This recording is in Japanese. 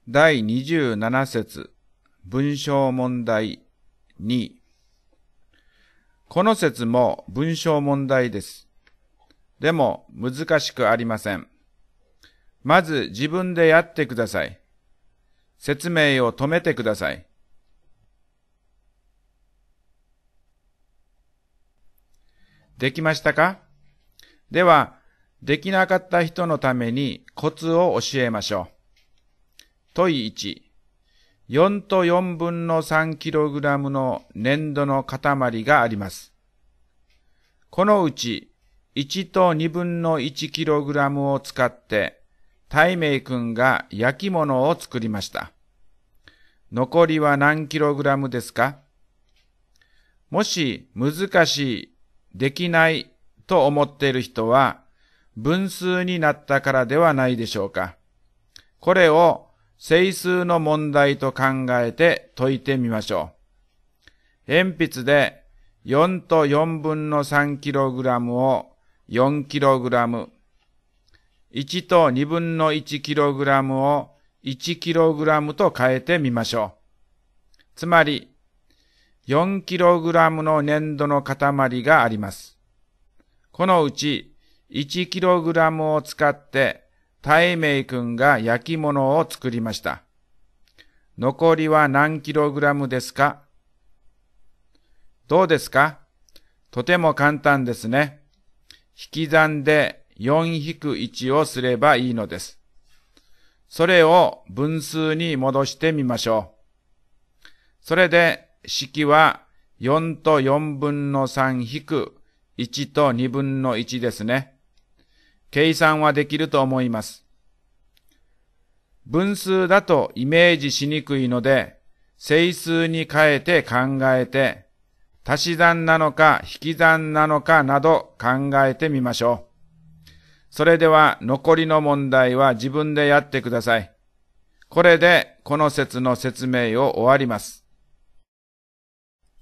第27節文章問題2。この節も文章問題です。でも難しくありません。まず自分でやってください。説明を止めてください。できましたか？では、できなかった人のためにコツを教えましょう。問1、4と4分の 3kg の粘土の塊があります。このうち1と2分の 1kg を使って、大明君が焼き物を作りました。残りは何 kg ですか？もし難しい、できないと思っている人は、分数になったからではないでしょうか。これを整数の問題と考えて解いてみましょう。鉛筆で4と4分の 3kg を 4kg、1と2分の 1kg を 1kg と変えてみましょう。つまり、4kg の粘土の塊があります。このうち 1kg を使って大明君が焼き物を作りました。残りは何 kg ですか？どうですか？とても簡単ですね。引き算で 4-1 をすればいいのです。それを分数に戻してみましょう。それで式は4と4分の 3-1 と2分の1ですね。計算はできると思います。分数だとイメージしにくいので、整数に変えて考えて、足し算なのか引き算なのかなど考えてみましょう。それでは残りの問題は自分でやってください。これでこの節の説明を終わります。